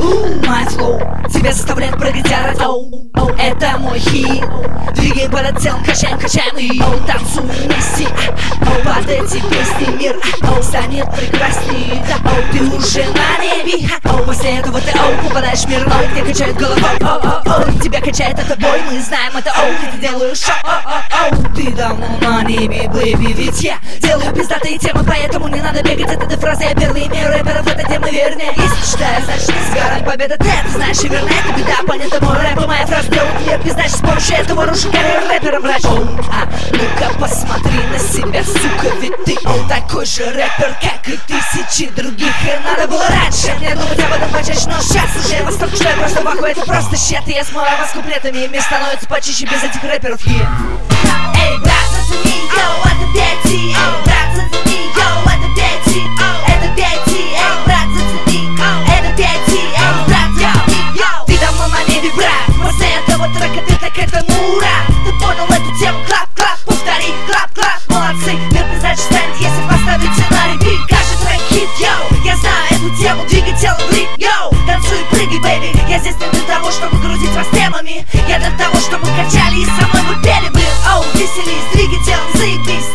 мой флоу тебя заставляет прыгать, орать. Это мой хит. Двигаем под телом, качаем и танцуем вместе. Под эти песни мир станет прекрасней. Ты уже на небе. После этого ты попадаешь в мир, где качает головой. Тебя качает это бой, мы знаем это. Ты делаешь шоу. Ты давно на небе, бэйби, ведь я делаю пиздатые темы, поэтому не надо бегать от этой фразы. Я первый имею рэперов, это тема вернее. Если считаешь, значит не сгорать, победа ты это знаешь и верно. Это беда, понятно мой рэп и моя фраза делает мир пиздач. С помощью этого рушу карьеру рэпера врач. Ну-ка посмотри на себя, сука, ведь ты такой же рэпер, как и тысячи других. И надо было раньше мне думать об этом почаще, но сейчас уже я восторг, что я просто в ахуе. Это просто щет, и я смываю вас куплетами, и мир становится почище без этих рэперов. Эй, брат, зацени, йоу, это Петти. Эй, брат, зацени, йоу, это Петти. Это Петти, эй, брат, зацени, это Петти. Эй, брат, йоу, ты давно на небе, брат. После этого трека ты так этому рад. Ты понял эту тему, клап-клап, повтори, клап-клап. Молодцы, мир пиздач станет, если поставите на репит. Каждый трек хит, йоу, я знаю эту тему. Двигай тело в ритм, йоу, танцуй, прыгай, бэйби. Я здесь не для того, чтобы грузить вас темами. Я для того, чтобы качали и со мной вы пели, блин. Оу, веселись, двигай телом, заебись.